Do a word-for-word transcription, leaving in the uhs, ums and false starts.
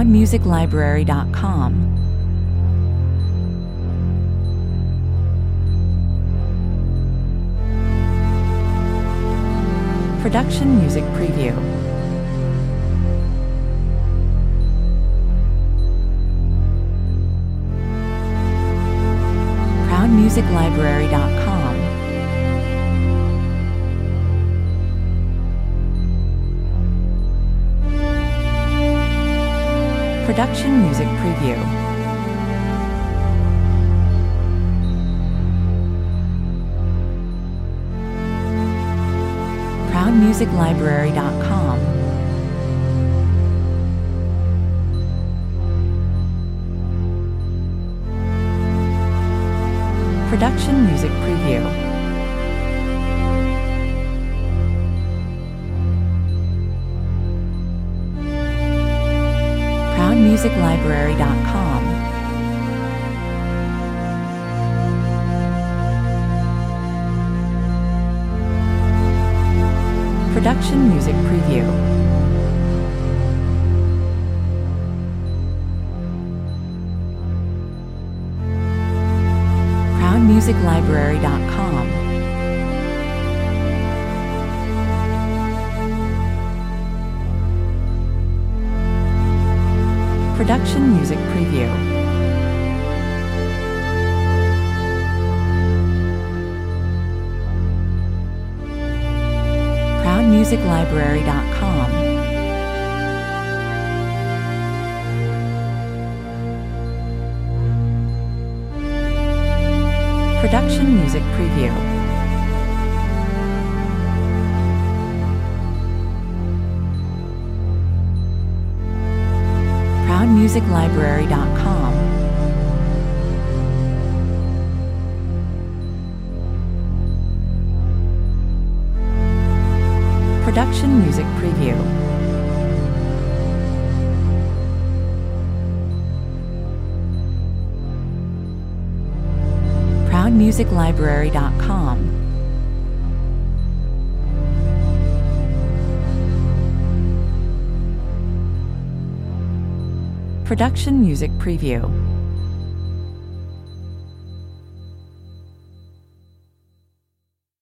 proud music library dot com. Production Music Preview. proud music library dot com. Production Music Preview. proud music library dot com. Production Music Preview. proud music library dot com. Production Music Preview. proud music library dot com. Production Music Preview. proud music library dot com. Production Music Preview. proud music library dot com. Production Music Preview. proud music library dot com. Production Music Preview.